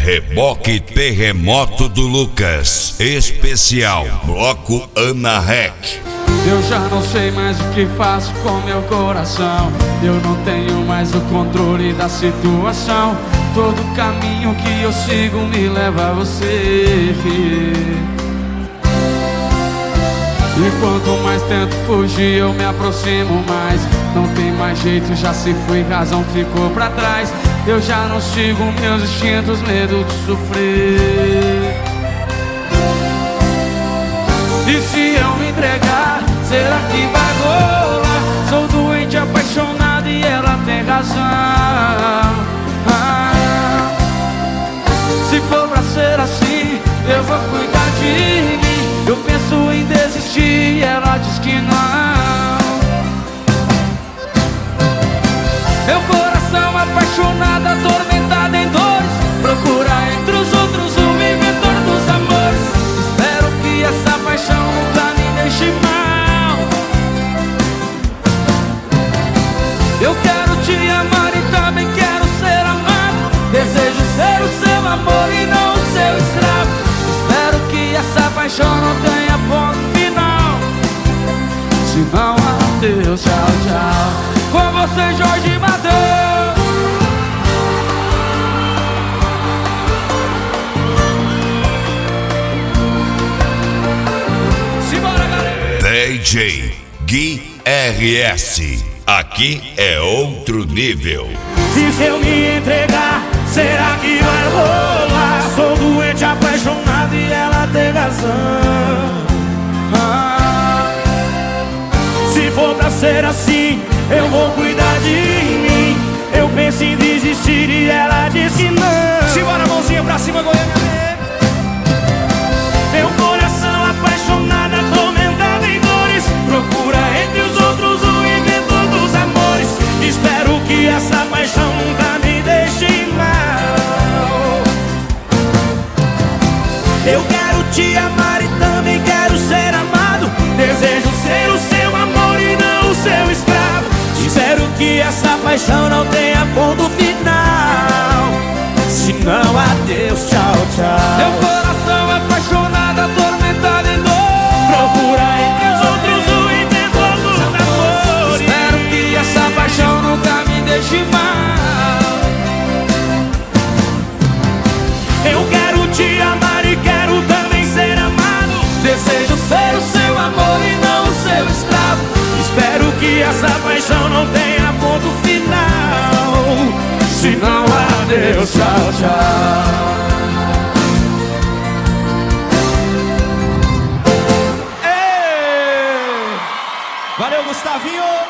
Reboque Terremoto do Lucas, especial Bloco Ana Rec. Eu já não sei mais o que faço com meu coração. Eu não tenho mais o controle da situação. Todo caminho que eu sigo me leva a você. E quanto mais tento fugir, eu me aproximo mais. Não tem mais jeito, já se foi, razão ficou pra trás. Eu já não sigo meus instintos, medo de sofrer. E se eu me entregar, será que vai rolar? Sou doente, apaixonado e ela tem razão. Se for pra ser assim, eu vou cuidar de mim. Eu penso em desistir e ela diz que não. Meu coração apaixonado, atormentado em dores, procura entre os outros o inventor dos amores. Espero que essa paixão nunca me deixe mal. Eu quero te amar e também quero ser amado. Desejo ser o seu amor e não o seu escravo. Espero que essa paixão não tenha ponto final. Se não, adeus, tchau, tchau. Com você, Jorge Mateus. Simbora, galera. DJ Gui RS, aqui é outro nível. Se eu me entregar, será que vai rolar? Sou doente, apaixonado e ela tem razão. Se for pra ser assim, eu vou cuidar de mim. Eu penso em desistir e ela diz que não. Simbora, mãozinha pra cima, Goiânia. Meu coração apaixonado, atormentado em dores, procura entre os outros o inventor dos amores. Espero que essa paixão nunca me deixe mal. Eu quero te amar e também quero ser amado. Desejo ser o seu amor e não o seu escravo. Espero que essa paixão não tenha ponto final. Se não, adeus, tchau, tchau. Meu coração apaixonado, atormentado em dor, procura entre os outros o inventor dos amores. Espero que essa paixão nunca me deixe mal. Eu quero te amar e quero também ser amado. Desejo ser o seu amor e não o seu escravo. Espero que essa paixão não tenha ponto final. Se não, adeus, tchau, tchau. Ei! Valeu, Gustavinho!